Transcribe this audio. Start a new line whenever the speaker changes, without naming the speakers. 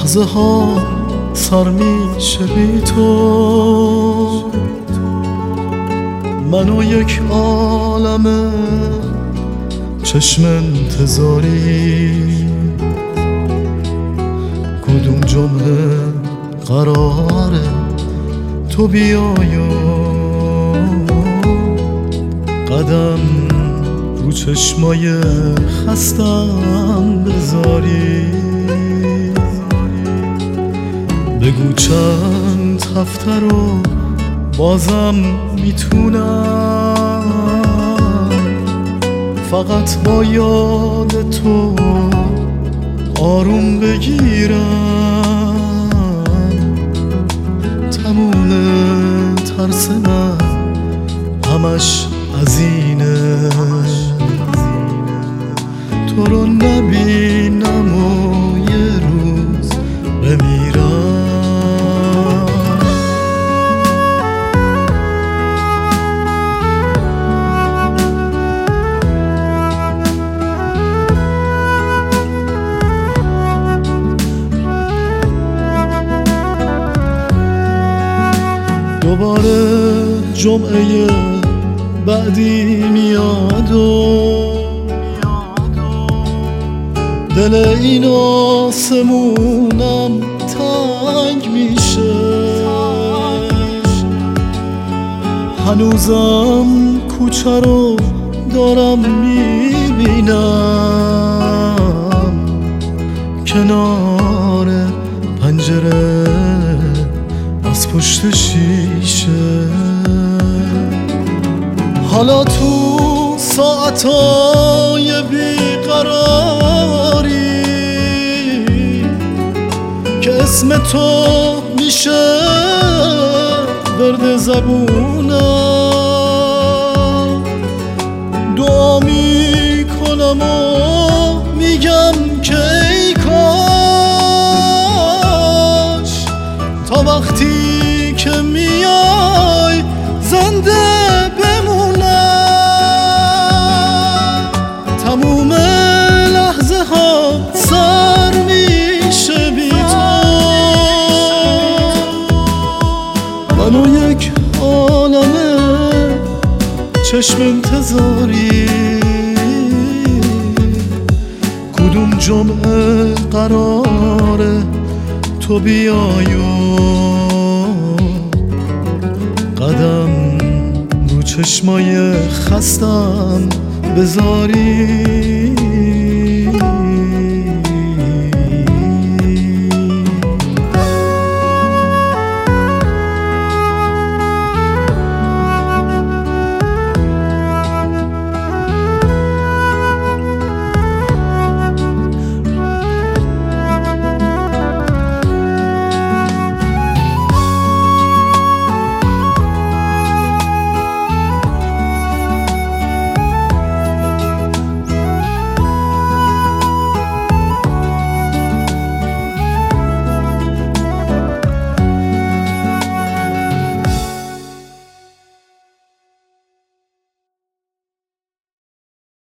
لحظه ها سر میشه بی تو. منو یک عالمه چشم انتظاری، کدوم جمعه قراره تو بیای و قدم رو چشمای خستم بذاری. بگو چند هفته رو بازم میتونم فقط با یاد تو آروم بگیرم. تموم ترس من همش از اینه تو رو نبینم و یه روز بمیرم. دوباره جمعه بعدی میاد و دل این آسمونم تنگ میشه. هنوزم کوچه رو دارم میبینم کنار پنجره از پشت شیشه. حالا تو ساعتای بیقراری که اسم تو میشه ورد زبونم، دعا میکنم و میگم که ای کاش تا وقتی که میای زنده بمونم. تموم لحظه ها سر میشه بی تو. منو یک عالمه چشم انتظاری، کدوم جمعه قراره تو بیای و قدم رو چشمای خستم بذاری.